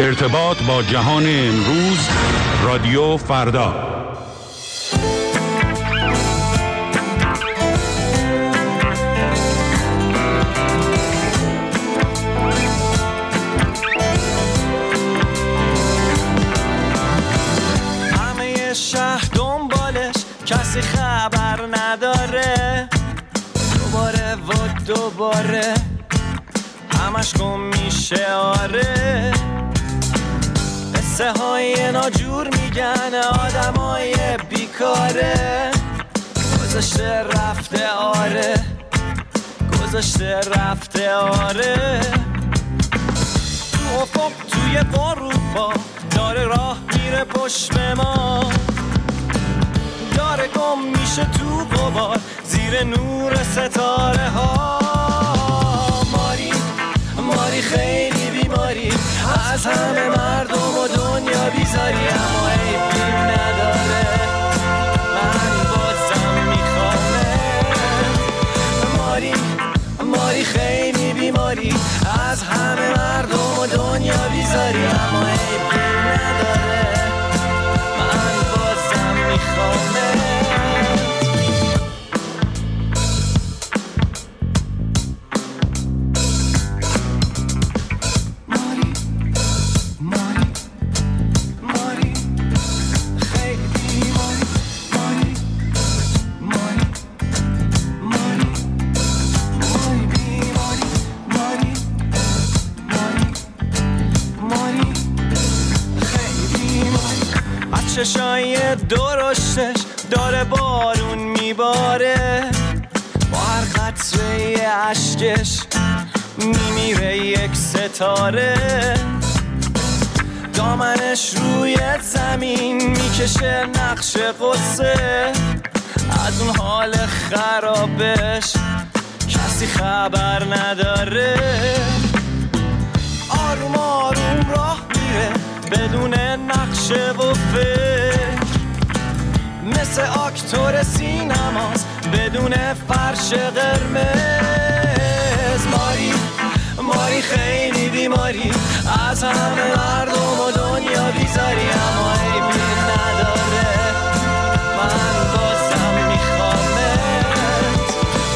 ارتباط با جهان امروز، رادیو فردا. همه شهر دنبالش، کسی خبر نداره. دوباره و دوباره همش گم میشه. آره، قصه های ناجور میگن آدمای بیکاره. گذشته رفته آره، گذشته رفته آره. تو افق توی اروپا داره راه میره پشت ما، داره گم میشه تو غبار زیر نور ستاره ها. ماری خیلی بیماری، از همه مردم و دنیا بیزاری، اما عیبی نداره، من بازم میخوامه. ماری خیلی بیماری، از همه مردم و دنیا بیزاری، اما عیبی نداره، من بازم میخوامه. چشای درشتش داره بارون میباره، با هر قطره اشکش میمیره یک ستاره. دامنش روی زمین میکشه نقش قصه، از اون حال خرابش کسی خبر نداره. آروم آروم راه میره بدون نقشه و فکر، مثل اکتور سینماست بدون فرش قرمز. ماری خیلی بیماری، از همه مردم و دنیا بیزاری، اما عیبی نداره، من بازم میخوامت.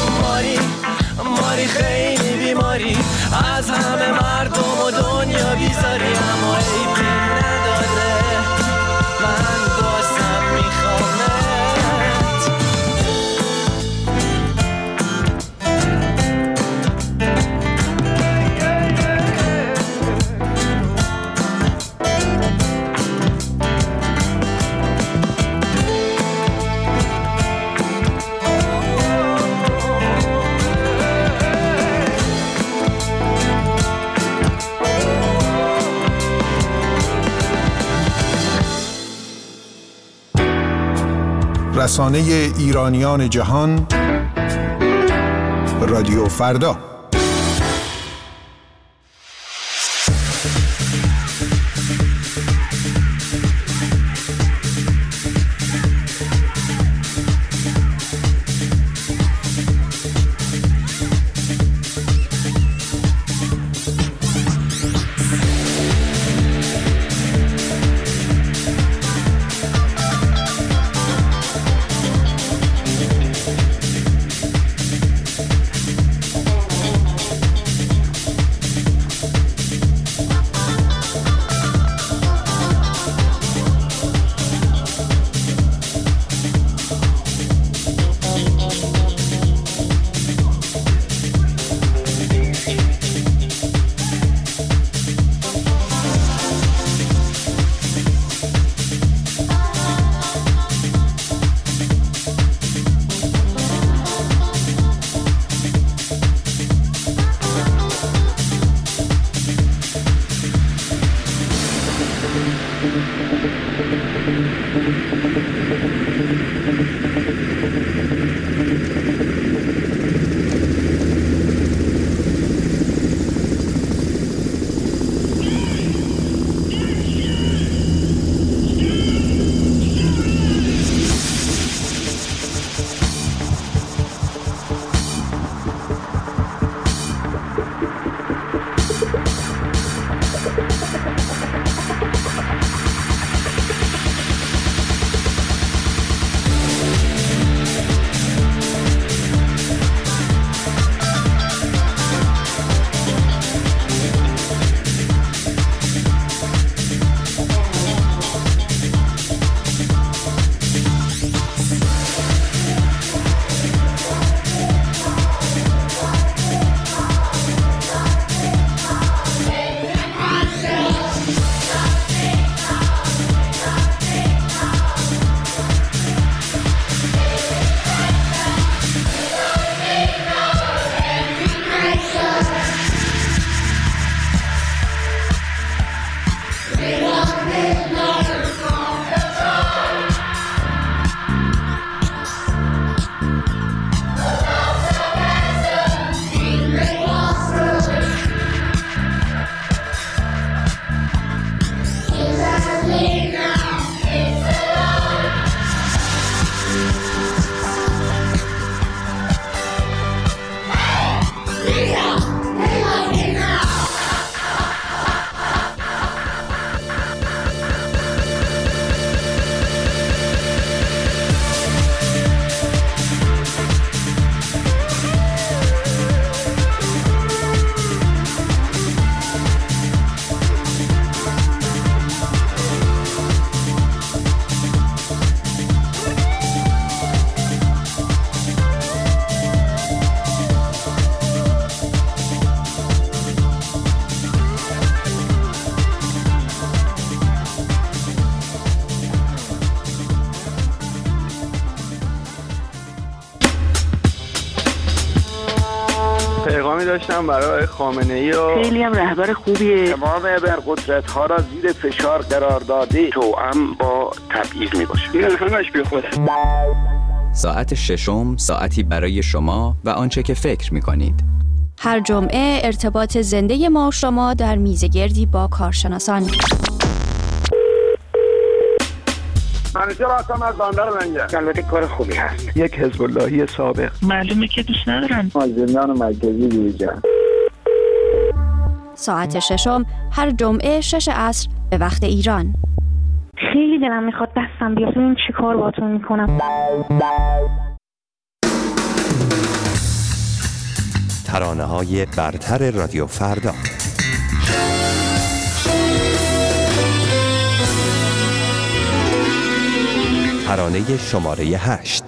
ماری خیلی بیماری، از همه مردم و دنیا بیزاری، اما عیبی نداره، من بازم میخوامت. رسانه ایرانیان جهان، رادیو فردا. پیغامی داشتم برای خامنه‌ای و خیلی هم رهبر خوبیه. تمام ابرقدرت‌ها را زیر فشار قرار داده توأم با تبعیض میباشه. این همش بیخوده. ساعت ششم، ساعتی برای شما و آنچه که فکر می‌کنید. هر جمعه ارتباط زنده ما و شما در میزگردی با کارشناسان. منیجر هستم از بندر لنگر. البته کار خوبی هست. یک حزب اللهی سابق. معلومه که دوست ندارن. از زندان مرکزی بیرون. ساعت ششم هر جمعه 6 عصر به وقت ایران. خیلی دلم میخواد دستم بیاد. این چی کار باهاتون میکنم؟ ترانه‌های برتر رادیو فردا. ترانه شماره 8.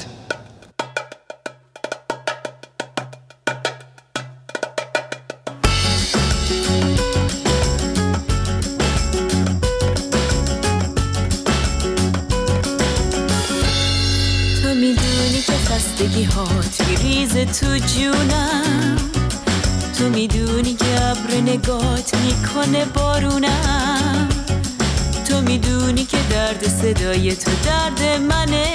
تو میدونی که خستگی هات میریزه تو جونم، تو میدونی که ابر نگات میکنه بارونم، تو میدونی که درد صدای تو درد منه،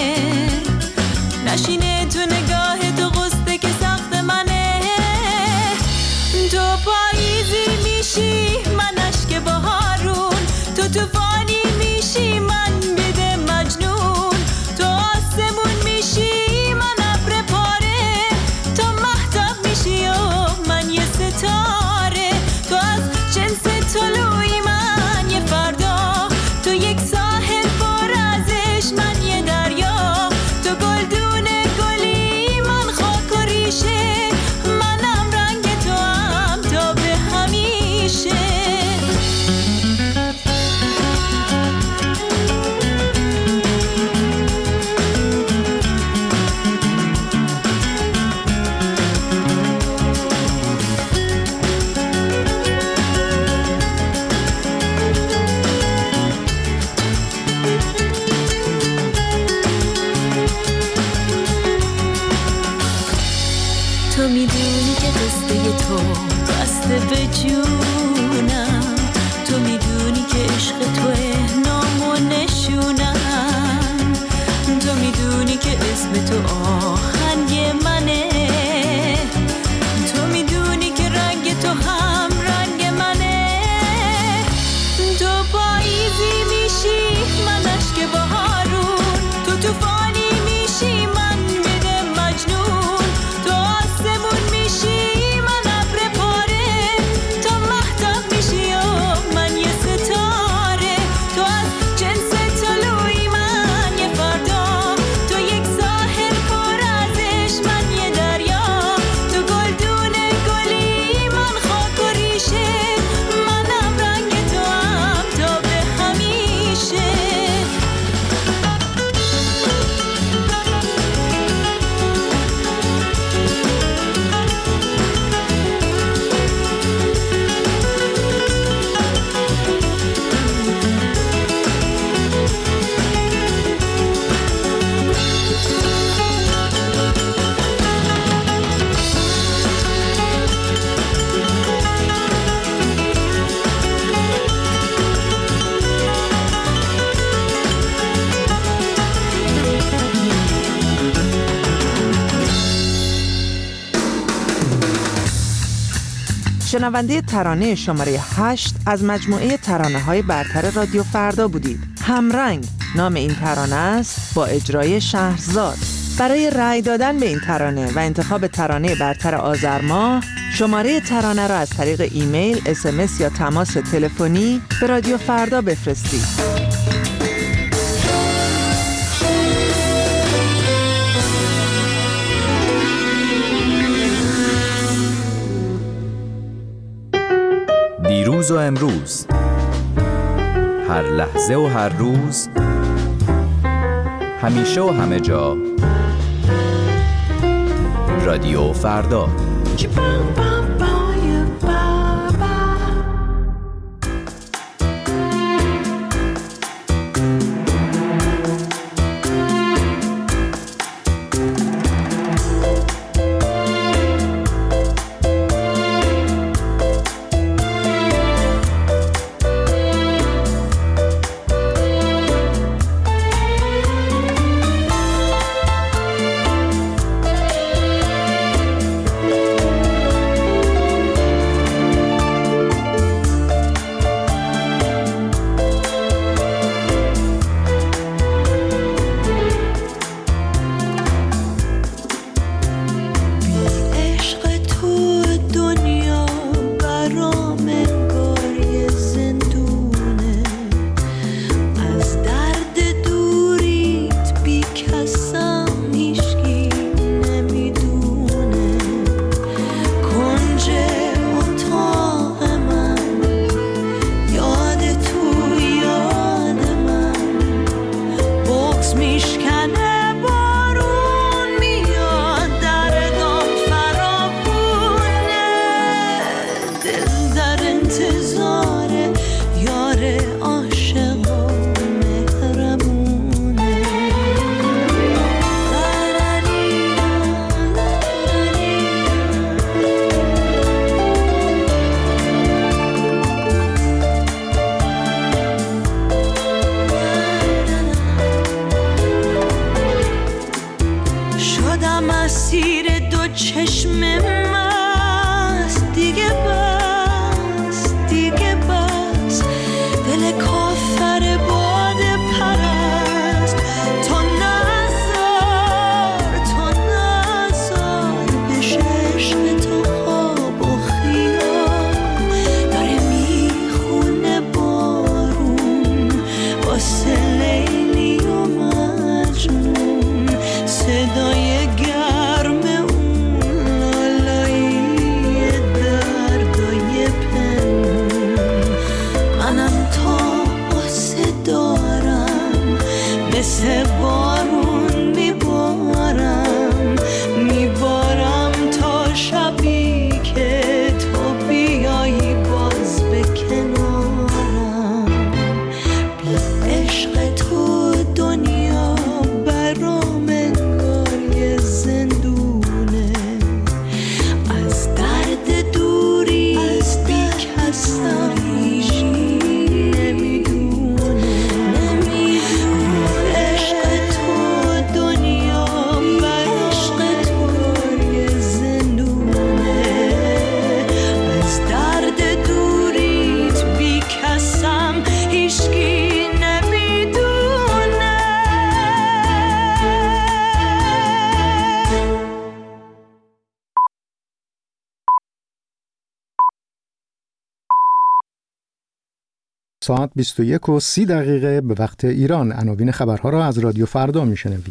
نشینه تو نگاه تو غصه که سخت منه، تو پاییزی میشی من اشک بهارون، تو طوفانی میشی من بده مجنون، تو آسمون میشی من ابر پاره، تو مهتاب میشی و من یه ستاره، تو از جنس طلوعی من یه فردا، تو یک ساحل پر ازش من یه دریا، تو گلدون گلی من خاک و ریشه، منم رنگ تو هم تا به همیشه. شنونده ترانه شماره 8 از مجموعه ترانه‌های برتر رادیو فردا بودید. همرنگ نام این ترانه است با اجرای شهرزاد. برای رأی دادن به این ترانه و انتخاب ترانه برتر آذر ماه، شماره ترانه را از طریق ایمیل، SMS یا تماس تلفنی به رادیو فردا بفرستید. دیروز و امروز، هر لحظه و هر روز، همیشه و همه جا، رادیو فردا. ساعت 21:30 به وقت ایران. عناوین خبرها را از رادیو فردا میشنوید.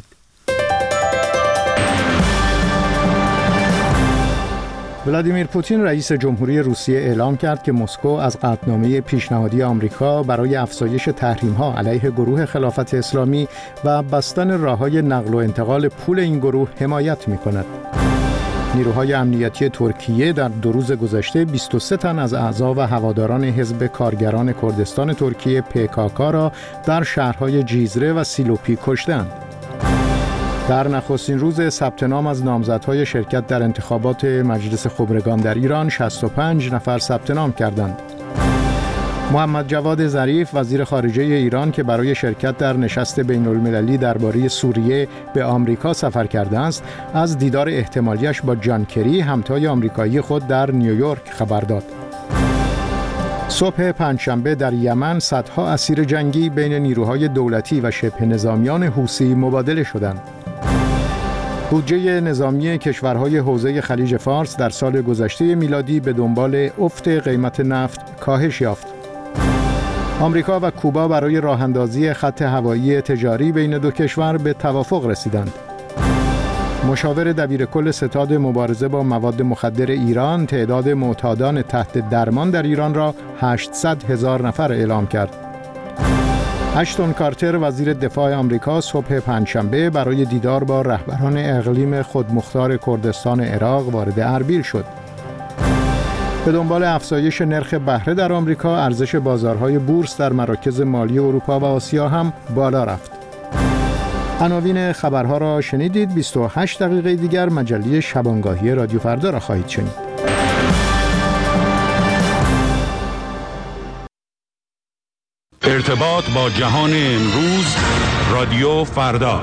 ولادیمیر پوتین رئیس جمهوری روسیه اعلام کرد که مسکو از قطعنامه پیشنهادی آمریکا برای افزایش تحریم‌ها علیه گروه خلافت اسلامی و بستن راه‌های نقل و انتقال پول این گروه حمایت می‌کند. نیروهای امنیتی ترکیه در 2 روز گذشته 23 تن از اعضا و هواداران حزب کارگران کردستان ترکیه PKK را در شهرهای جیزره و سیلوپی کشتند. در نخستین روز ثبت نام از نامزدهای شرکت در انتخابات مجلس خبرگان در ایران 65 نفر ثبت نام کردند. محمد جواد ظریف وزیر خارجه ایران که برای شرکت در نشست بین‌المللی درباره سوریه به آمریکا سفر کرده است، از دیدار احتمالیش با جان کری همتای آمریکایی خود در نیویورک خبر داد. صبح پنجشنبه در یمن صدها اسیر جنگی بین نیروهای دولتی و شبه نظامیان حوثی مبادله شدند. بودجه نظامی کشورهای حوزه خلیج فارس در سال گذشته میلادی به دنبال افت قیمت نفت کاهش یافت. آمریکا و کوبا برای راه‌اندازی خط هوایی تجاری بین دو کشور به توافق رسیدند. مشاور دبیرکل ستاد مبارزه با مواد مخدر ایران تعداد معتادان تحت درمان در ایران را 800,000 نفر اعلام کرد. اشتون کارتر وزیر دفاع آمریکا صبح پنجشنبه برای دیدار با رهبران اقلیم خودمختار کردستان عراق وارد اربیل شد. به دنبال افزایش نرخ بهره در آمریکا، ارزش بازارهای بورس در مراکز مالی اروپا و آسیا هم بالا رفت. عناوین خبرها را شنیدید. 28 دقیقه دیگر مجله شبانگاهی رادیو فردا را خواهید شنید. ارتباط با جهان امروز، رادیو فردا.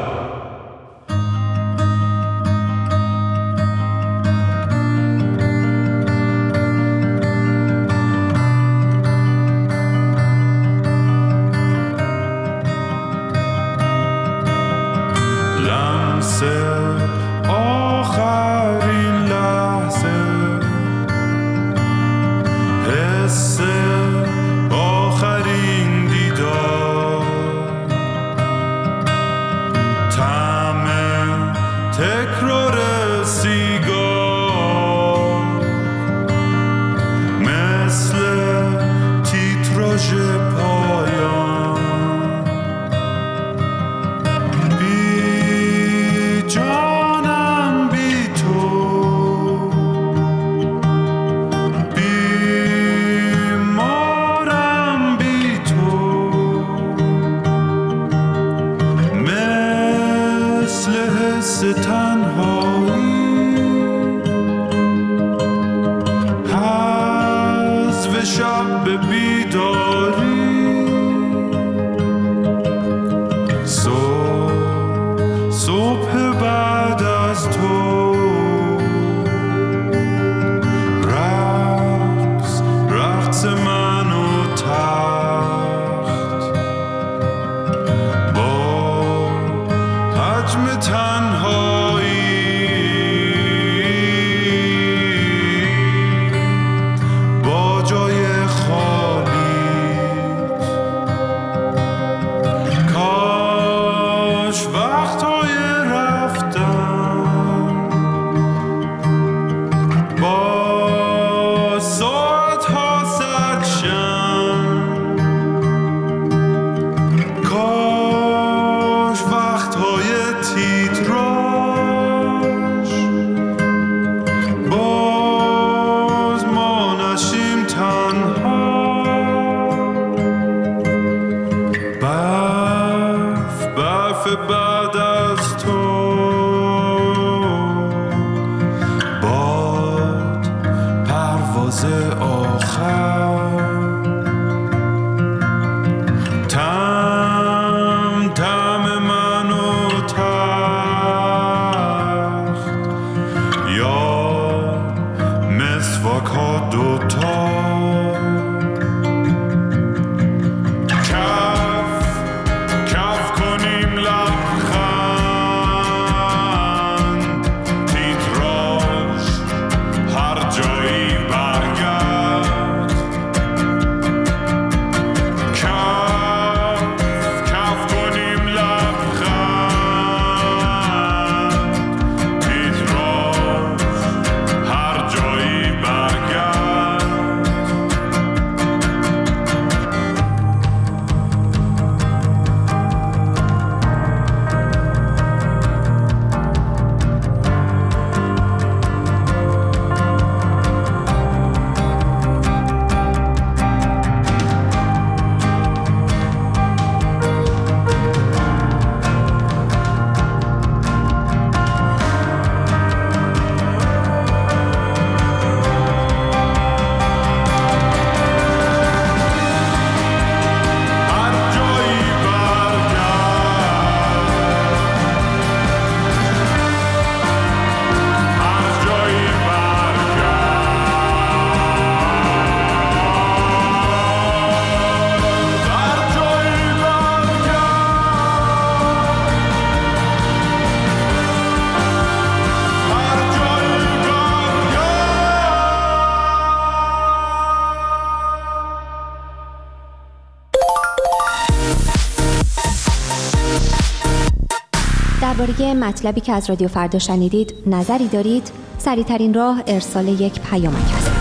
درباره مطلبی که از رادیو فردا شنیدید نظری دارید؟ سریع‌ترین راه ارسال یک پیامک است.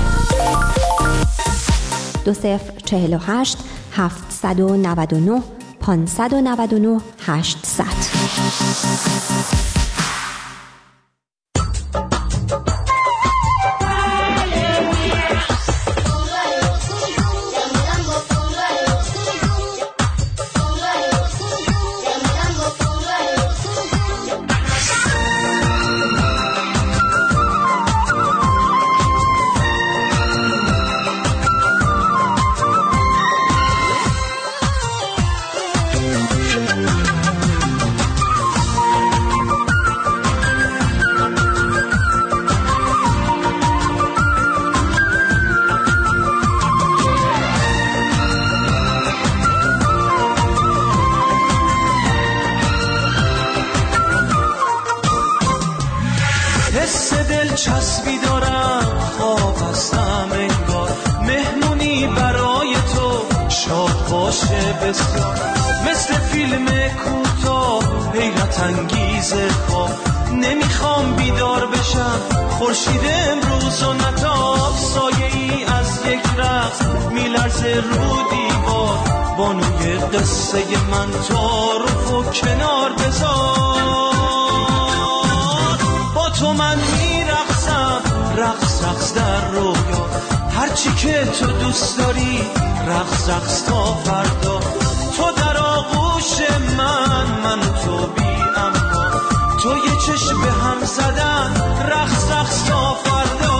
2048 799 599 800. چسبی دارم خواب هستم انگار مهمونی برای تو شاد باشه بسیار مثل فیلم کوتاه حیرت انگیز خواب نمیخوام بیدار بشم خورشید امروز و نتاب سایه ای از یک رقص میلرزه رو دیوار بانوی قصه من تعارف و کنار بذار با تو من رقص در رویا هرچی که تو دوست داری رقص تا فردا تو در آغوش من تو بی اما تو یه چشم به هم زدن رقص تا فردا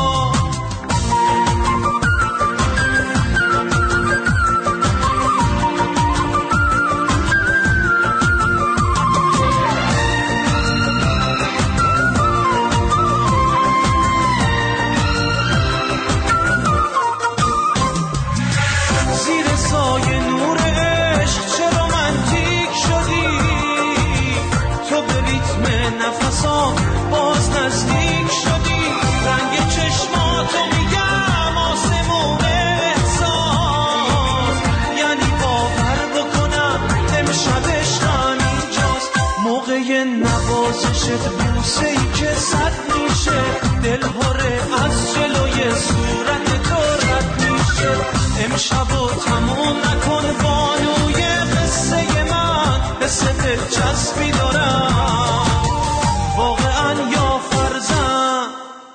باز نزدیک شدی رنگ چشماتو میگم آسمون احساس یعنی باور بکنم امشب عشقم اینجاست موقع نوازشت بوسه ای که صد میشه دل هره از جلوی صورت تو رد میشه امشبو تموم نکن بانوی قصه من حس دلچسبی دارم واقعا یا فرزن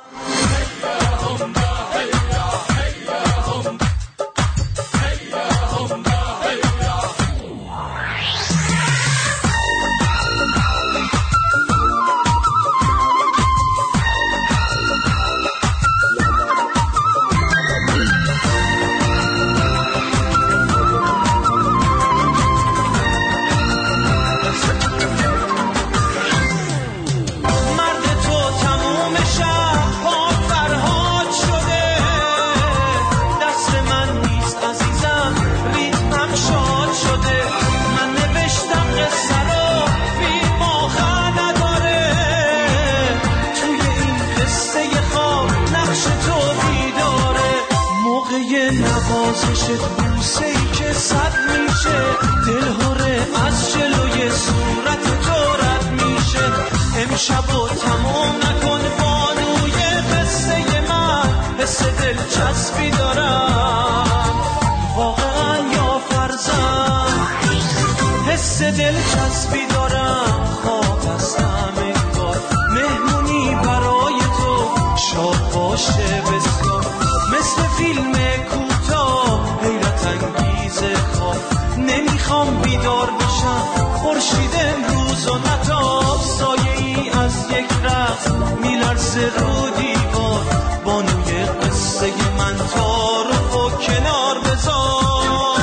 نوازشت بوسه ای که صد میشه دل هره از جلوی صورت تو رد میشه امشبو تموم نکن بانوی قصه من حس دلچسبی دارم واقعا یا فرزن حس دلچسبی دارم خواب هستم انگار مهمونی برای تو شاد باشه بسیار مثل فیلم کوتاه حیرت انگیز خواب نمیخوام بیدار بشم خورشید امروز و نتاب سایه ای از یک رقص میلرزه رو دیوار بانوی قصه من تعارف و کنار بذار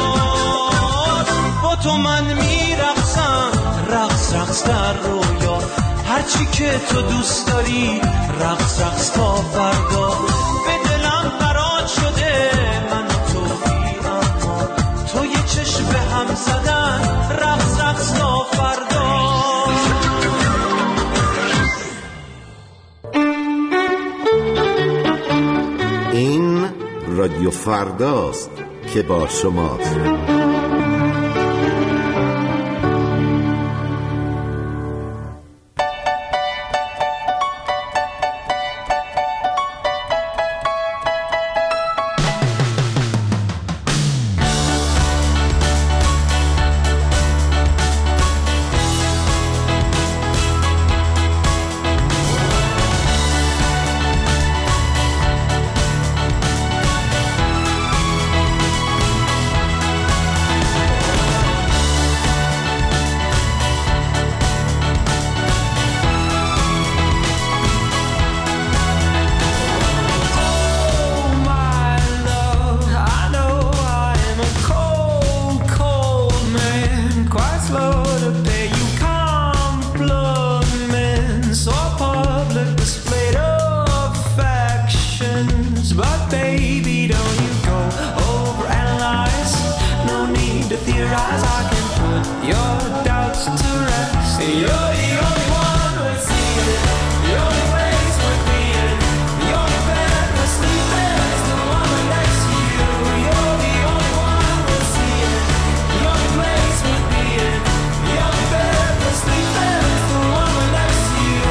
با تو من میرقصم رقص در رویا هرچی که تو دوست داری رقص تا فردا به دلم قرار شده من و تو بی اما تو یه چشم به هم زدن رقص تا فردا این رادیو فرداست که با شماست. with your eyes I can put your doubts to rest. You're the only one worth seeing, the only place worth being, the only bed worth sleeping is the one right next to you. You're the only one worth seeing, the only place worth being, the only bed worth sleeping is the one right next to you.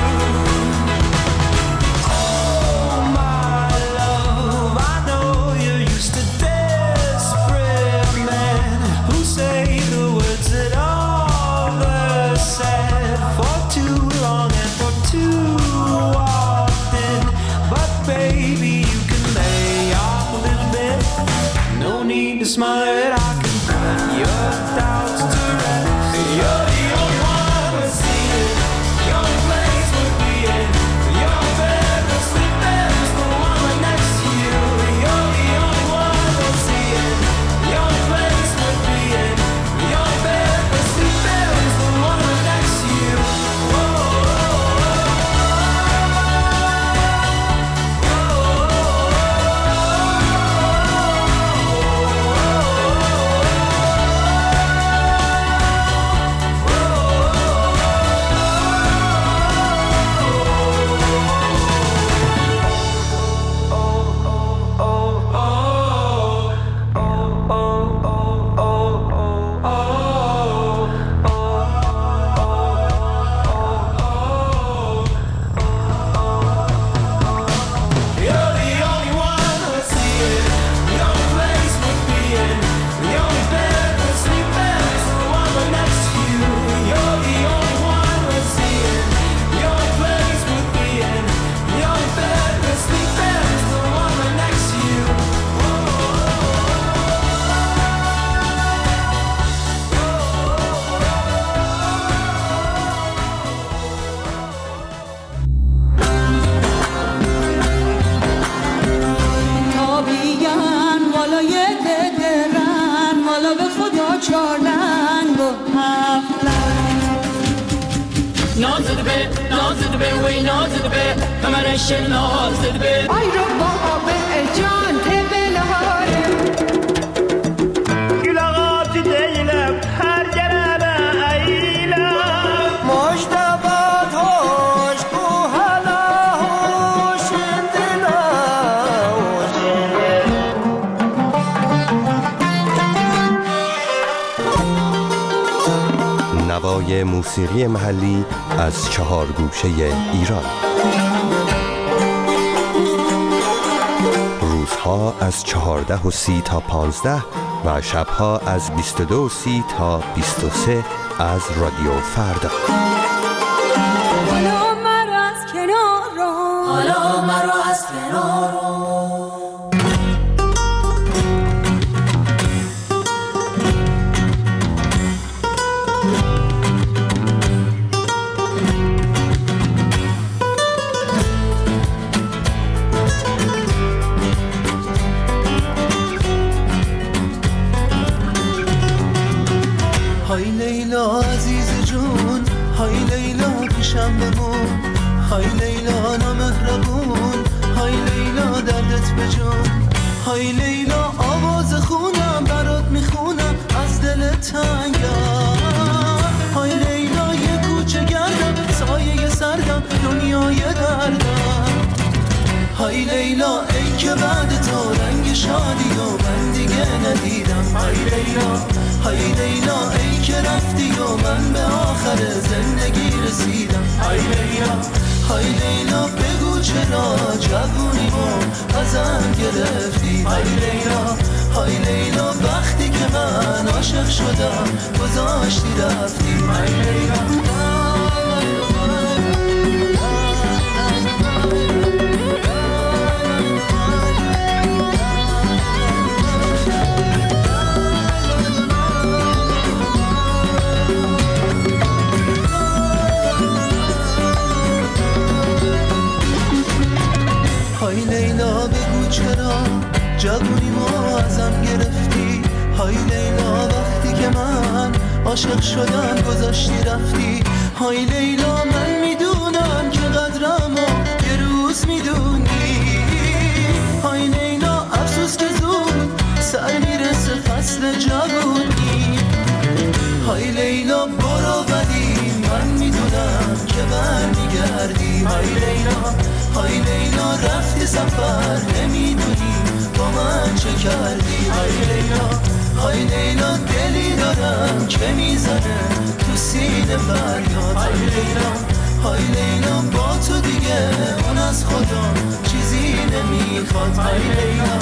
Oh my love, I know you're used to desperate men who say the words that others said for too long and for too often. But baby, you can lay off a little bit. No need to smother it. I can put your doubts to rest. You're the only one worth seeing, the only place worth being, the only bed worth sleeping is the one right next to you. You're the only one worth seeing, the only place worth being, the only bed worth sleeping is the one right next to you. You're the only one worth seeing, the only place worth being, the only bed worth sleeping is the one right next to you. You're the only one worth seeing, the only place worth being, the only bed worth sleeping is the one right next to you. تابیگن والای درن والا به خدا چارلنگ و نازده به وی نازده به کمرش نازده به آی رو بابا جان تبله هاره گلاغات دیلم هر گرم ایلم مجدبات هوش کو هلا هوش دلا نوای موسیقی محلی از 4 گوشه ایران. روزها از 14:30 تا 15 و شبها از 22:30 تا 23 از رادیو فردا. حالا مرا از کنار رو حالا مرا از کنار رو های لیلا عزیز جون، های لیلا پیشم بمون، های لیلا نامهربون، های لیلا دردت بجون، های لیلا آواز خونم برات میخونم از دل تنگم، های لیلا یه کوچه گردم سایه سردم دنیای دردم، های لیلا ای که بعد تو رنگ شادی و من دیگه ندیدم، های لیلا های لیلا ای که رفتی و من به آخر زندگی رسیدم، های لیلا های لیلا بگو چرا جوونیمو ازم گرفتی، های لیلا های لیلا وقتی که من عاشق شدم گذاشتی رفتی، های لیلا های لیلا بگو چرا جوونیمو ازم گرفتی، های لیلا وقتی که من عاشق شدم گذاشتی رفتی، های لیلا من میدونم که قدرمو یه روز میدونی، های لیلا افسوس که زود سر میرسه فصل جوونی، های لیلا برو ولی من میدونم که برمیگردی. های لیلا های لیلا رفتی سفر نمیدونی با من چه کردی. های لیلا های لیلا دلی دارم که میزنه تو سینه فریاد. های لیلا های لیلا با تو دیگه اون از خدا چیزی نمیخواد. های لیلا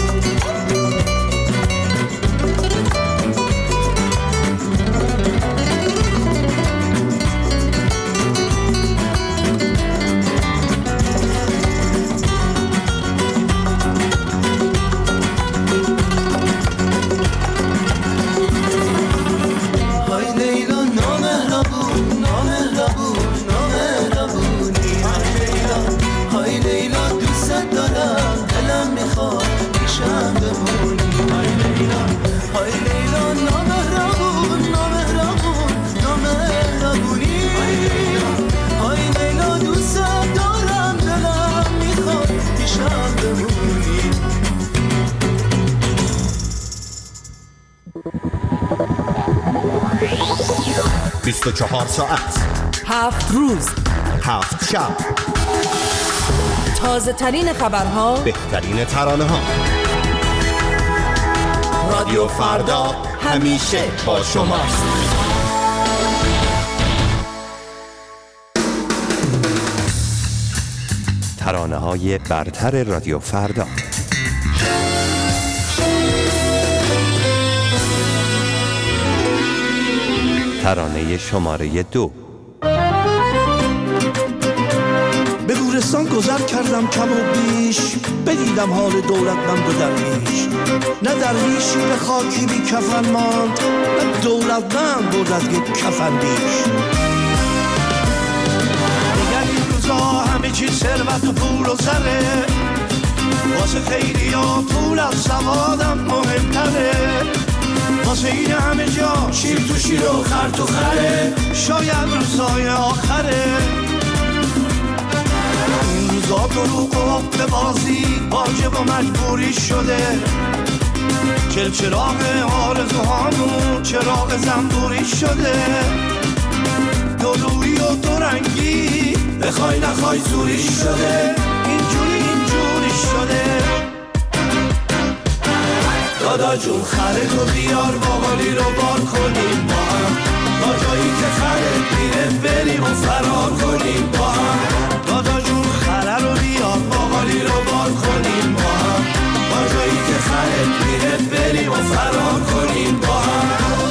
بیست و 24 ساعت 7 روز 7 شب تازه ترین خبرها، بهترین ترانه ها. رادیو فردا همیشه با شماست. ترانه های برتر رادیو فردا. ترانه شماره 2. به گورستان گذر کردم کم و بیش، بدیدم حال دولتمند و درویش. نه درویشی به خاکی بی کفن ماند، نه دولتمند بود از یک کفن بیش. دیگر این روزا همه چی ثروت و پول و زره، واسه خیلی ها پول از سوادم مهمتره. واسه این همه جا شیر تو شیر و خر تو خره، شاید روزای آخره. این روزا دروغ و حق بازی واجب و مجبوری شده. چراغ آرزوهامون چراغ زنبوری شده. دورویی و دورنگی بخوای نخوای زوری شده. اینجوری شده. دادا جون خره تو بیار باقالی رو بار کنیم با هم، تا جایی که خره میره بریم و فرار کنیم با هم. دادا جون خره رو بیار باقالی رو بار کنیم با هم، تا جایی که خره میره بریم و فرار کنیم با هم.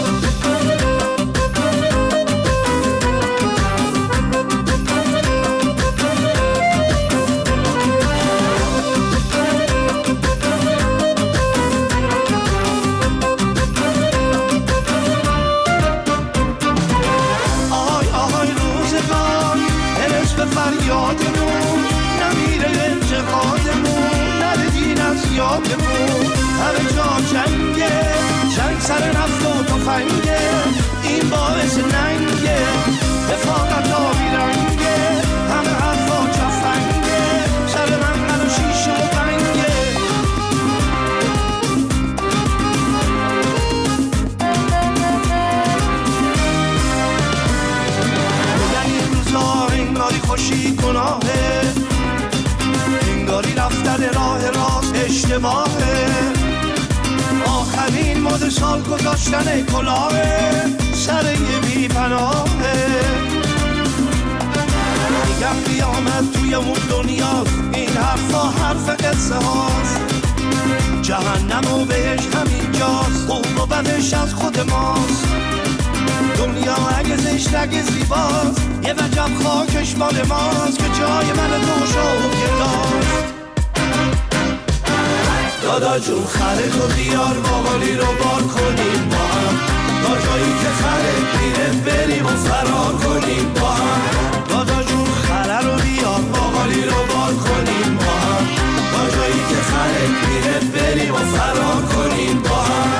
فریادمون نمیره انتقادمون، نره دین از یادمون. همه جا جنگه، جنگ سر نفت و تفنگه، این باعث ننگه، رفاقت آبی رنگه. همه حرفا چفنگه، سر منقل و شیشه و بنگه. بگن این روزا انگاری خوشی گناهه، انگاری رفتن راه راست اشتباهه. آخرین مد سال گذاشتن کلاهه، سر یه بی پناهه. میگم قیامت توی اون دنیاست، این حرفا حرف قصه هاست. جهنم و بهش همین جاست، خوب و بدش از خود ماست. دنیا اگه زشت اگه زیباست، یه وجب خاکش مال ماست که جای من تو شوکه داشت. دادا جون خره تو بیار باقالی رو بار کنیم با هم، تا جایی که خره میره بریم و فرار کنیم با هم. دادا جون خره رو بیار باقالی رو بار کنیم با هم، تا جایی که خره میره بریم و فرار کنیم با هم.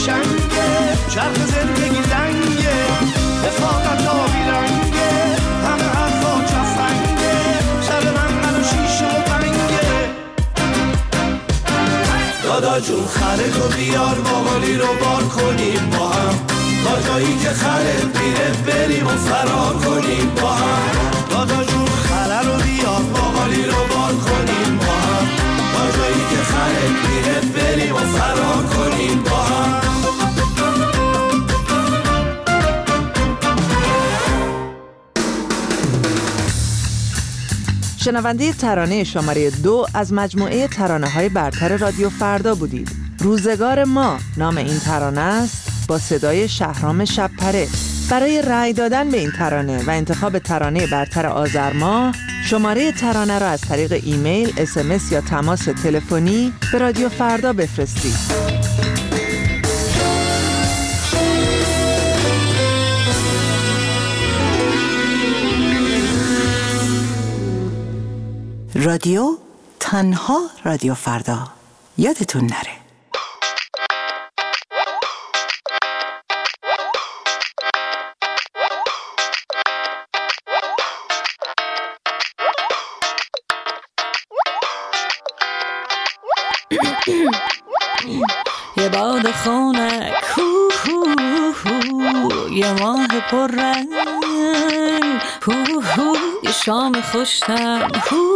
قشنگه، چرخ زندگی لنگه، رفاقت آبی رنگه، همه حرفا جفنگه، شب من و شیشه و بنگه. دادا جون خره تو بیار باقالی رو بار کنیم با هم، تا جایی که خره میره بریم و فرار کنیم با هم. دادا جون خره رو بیار باقالی رو بار کنیم با هم، تا جایی که خره میره بریم و فرار کنیم با هم. شنونده ترانه شماره 2 از مجموعه ترانه‌های برتر رادیو فردا بودید. روزگار ما نام این ترانه است، با صدای شهرام شب‌پره. برای رأی دادن به این ترانه و انتخاب ترانه برتر آذر ماه، شماره ترانه را از طریق ایمیل، SMS یا تماس تلفنی به رادیو فردا بفرستید. رادیو تنها رادیو فردا، یادتون نره. یه باد خنک یه ماه پررنگ یه شام خوشتم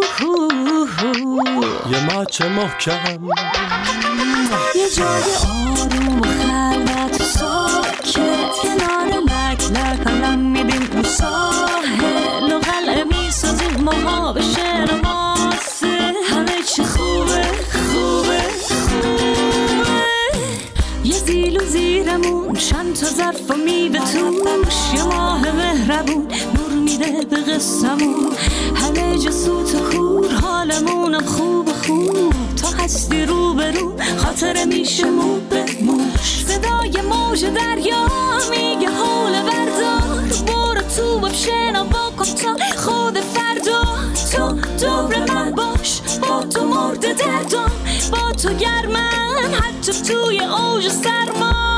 یه ماچ محکم، یه جای آروم و خلوت ساکت، کنار لک لک الان میدیم اون ساحل و قلعه میسازیم ماها به شعر و ماسه، همه چی خوبه خوبه خوبه. یه زیل و زیرمون چند تا ظرف و میوه توش، یه ماه مهربون نور میده به قصمون، همه جا سوت و کور حالمونم خوب خوب، تا هستی رو به رو خاطر میشه مو به موش. صدای موج دریا میگه حول بردار، برو تو باب شنوا کن تا خود فردا، تو دور من باش، با تو مرد دردم، با تو گرمن حتی توی اوج سرما.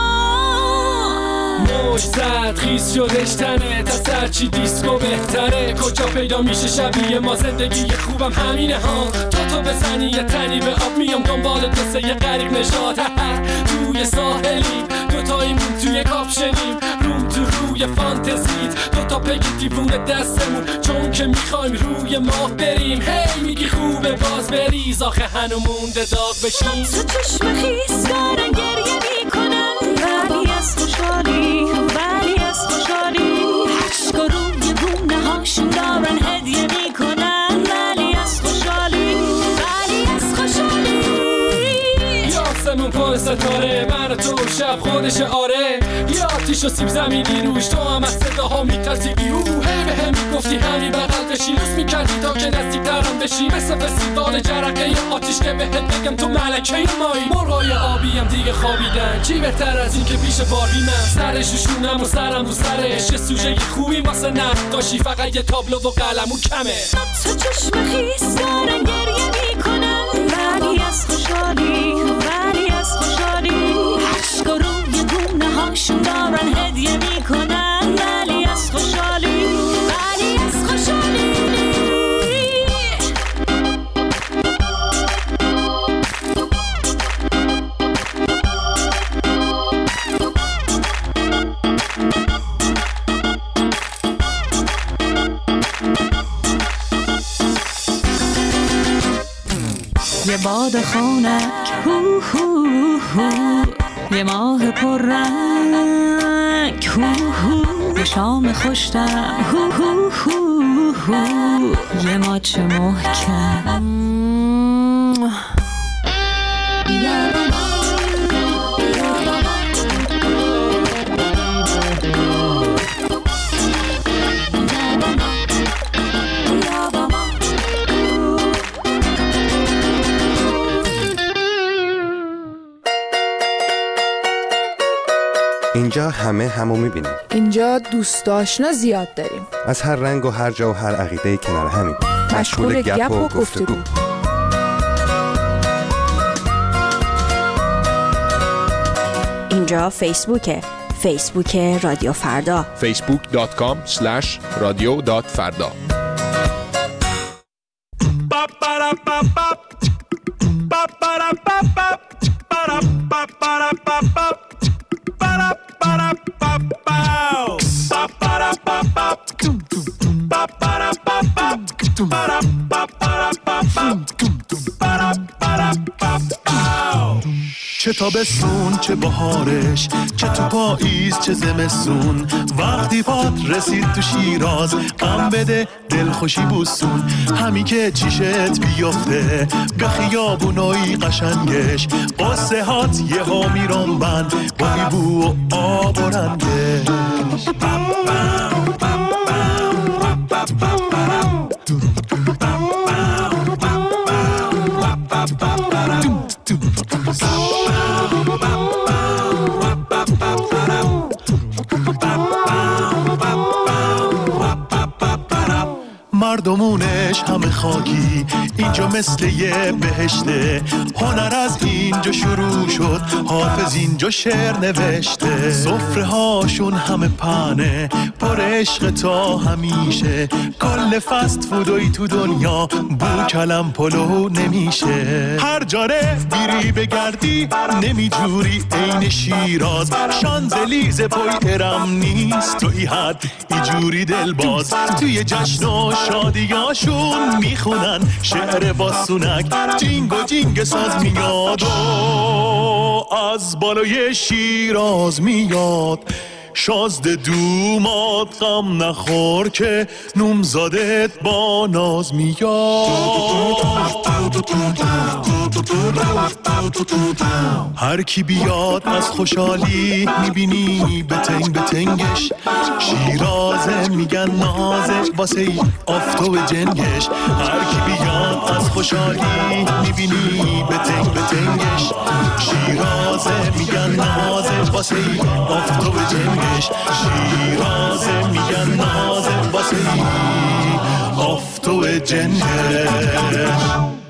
موج زد خیز شدش تنه، تا سرچی دیسکو بهتره، کجا پیدا میشه شبیه ما زندگی خوبم همینه ها، تو بزنی یه تنی به آب میام دنبالت مثل یه غریق نژاد، توی ساحلیم دوتاییمون توی کاپشنیم، روم تو روی فانتزیت دوتا پگی دیوونه دستمون، چون که میخوایم روی ماه بریم، هی میگی خوبه باز بریز، آخه هنو مونده داغ بشیم. تو چشم خیس دارن گریه میکنن، ولی از خوشحالی ولی از خوشحالی، عشق روی گونه هاشون دارن هدیه میکنن، ولی از خوشحالی ولی از خوشحالی. یاسمون پر ستاره، من و تو شب خودش آره، یه آتیش و سیب زمینی روش، تو هم از صداها میترسی بیرو، هی به هم میگفتی همین بغل بشی، لوس میکردی تا که نزدیک ترم بشی، مثل فستیوال جرقه یه آتیش که بهت بگم تو ملکه مایی. مرغای آبی هم دیگه خوابیدن، چی بهتر از این که پیش باربی من سرش روشونم و سرم رو سرش، یه سوژه خوبی واسه نقاشی، فقط یه تابلو و قلمو کمه. تو چشم خیس دارن گریه میکنن، ولی از خوشحالی ولی از خوشحالی، عشق روی گونه هاشون دارن هدیه میکنن، ولی از خوشحالی ولی از خوشحالی. یه باد خنک یه ماه پررنگ یه شام خوشتم یه ماچ محکم. اینجا همه همو میبینیم. اینجا دوست آشنا زیاد داریم، از هر رنگ و هر جا و هر عقیده کنار همین، مشغول گپ و گفتگو. اینجا فیسبوک رادیو فردا. facebook.com/radio.farda. چه تابستون چه بهارش، چه تو پاییز چه زمستون، وقتی پات رسید تو شیراز غم بده دلخوشی بوسون. همی که چیشت بیفته به خیابونای قشنگش، قصه هات یه ها میرم بند با بو و آب و رنگش. مردمونش همه خاکی، اینجا مثل یه بهشته. هنر از اینجا شروع شد، حافظ اینجا شعر نوشته. سفره هاشون همه پنه پر عشق تا همیشه. کل فست فودوی تو دنیا بو کلم پلو نمیشه. هر جاره بیری بگردی نمیجوری عین شیراز. شانزلیزه پای ارم نیست تو ای حد ایجوری دلباز. توی جشن و شادیاشون میخونن شعر باسونک، جینگ و جینگ ساز میاد و از بالای شیراز میاد. شازده دومات غم نخور که نومزادت با ناز میاد. هر کی بیاد از خوشحالی میبینی بتنگ بتنگش. شیرازه میگن نازه واسه آفتاب جنگش. هر کی بیاد از خوشحالی میبینی بتنگ بتنگش. شیرازه میگن نازه واسه آفتاب جنگش. شیرازه میگن نازه واسه آفتاب جنگش.